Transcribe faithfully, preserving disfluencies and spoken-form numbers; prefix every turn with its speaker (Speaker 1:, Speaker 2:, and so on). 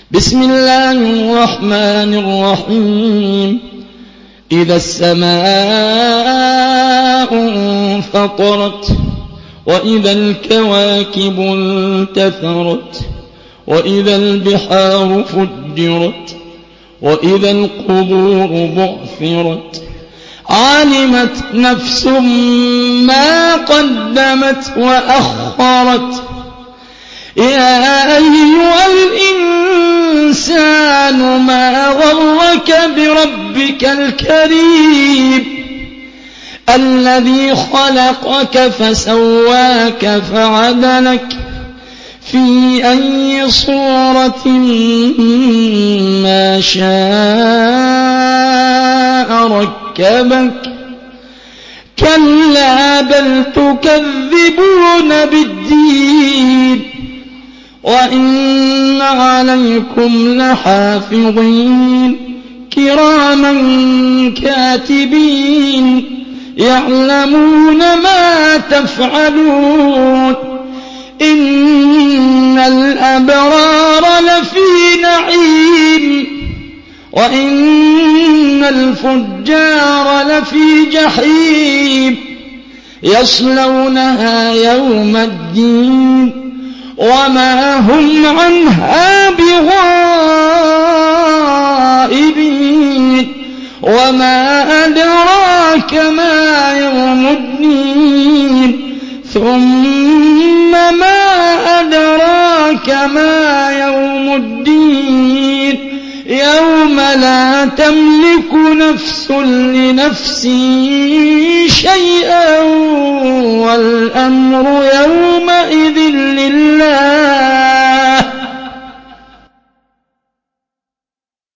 Speaker 1: بسم الله الرحمن الرحيم إذا السماء انفطرت وإذا الكواكب انتثرت وإذا البحار فجرت وإذا القبور بعثرت علمت نفس ما قدمت وأخرت يا أيها الإنسان ما غرك بربك الكريم الذي خلقك فسواك فعدلك في أي صورة ما شاء ركبك كلا بل تكذبون بالدين وإن عليكم لحافظين كراما كاتبين يعلمون ما تفعلون إن الأبرار لفي نعيم وإن الفجار لفي جحيم يصلونها يوم الدين وما هم عنها بغائبين وما أدراك ما يوم الدين ثم ما أدراك ما يوم الدين يوم لا تملك نفس لنفس شيئا والأمر يومئذ لله